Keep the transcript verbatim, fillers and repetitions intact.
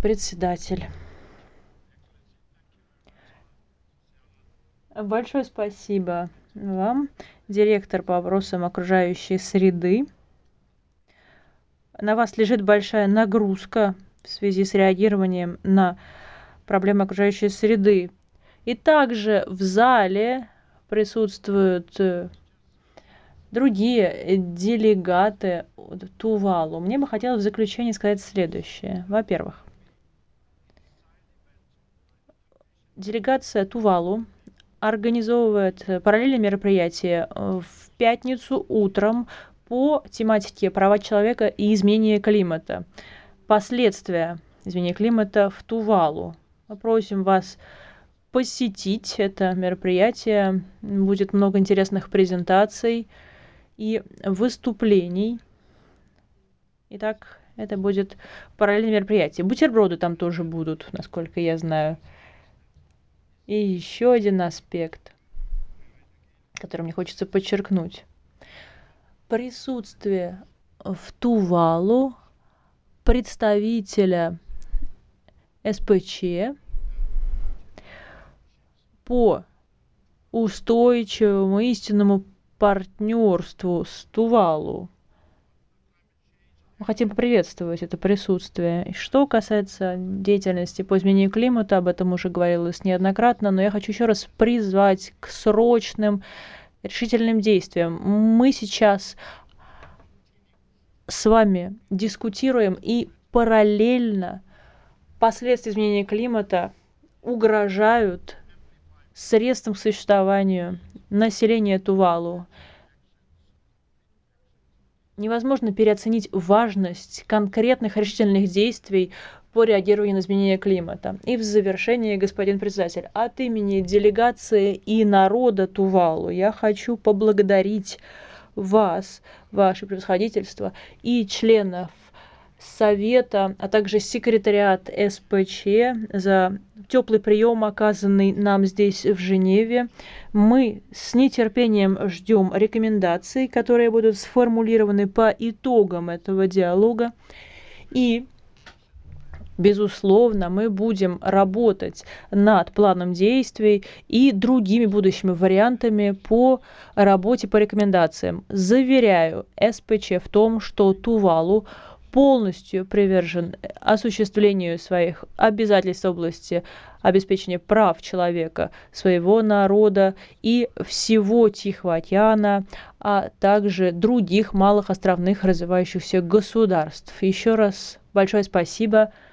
председатель. Большое спасибо вам, директор по вопросам окружающей среды. На вас лежит большая нагрузка в связи с реагированием на проблемы окружающей среды. И также в зале присутствуют другие делегаты Тувалу. Мне бы хотелось в заключение сказать следующее. Во-первых, делегация Тувалу организовывает параллельные мероприятия в пятницу утром по тематике «Права человека и изменение климата». Последствия изменения климата в Тувалу. Мы просим вас посетить это мероприятие. Будет много интересных презентаций и выступлений. Итак, это будет параллельное мероприятие. Бутерброды там тоже будут, насколько я знаю. И еще один аспект, который мне хочется подчеркнуть. Присутствие в Тувалу представителя эс пэ че по устойчивому истинному партнерству с Тувалу. Мы хотим поприветствовать это присутствие. И что касается деятельности по изменению климата, об этом уже говорилось неоднократно, но я хочу еще раз призвать к срочным решительным действиям. Мы сейчас с вами дискутируем, и параллельно последствия изменения климата угрожают средствам к существованию населения Тувалу. Невозможно переоценить важность конкретных решительных действий по реагированию на изменение климата. И в завершение, господин председатель, от имени делегации и народа Тувалу я хочу поблагодарить вас, ваше превосходительство, и членов Совета, а также секретариат эс пэ че за теплый прием, оказанный нам здесь в Женеве. Мы с нетерпением ждем рекомендаций, которые будут сформулированы по итогам этого диалога. И, безусловно, мы будем работать над планом действий и другими будущими вариантами по работе по рекомендациям. Заверяю эс пэ че в том, что Тувалу полностью привержен осуществлению своих обязательств в области обеспечения прав человека, своего народа и всего Тихого океана, а также других малых островных развивающихся государств. Еще раз большое спасибо.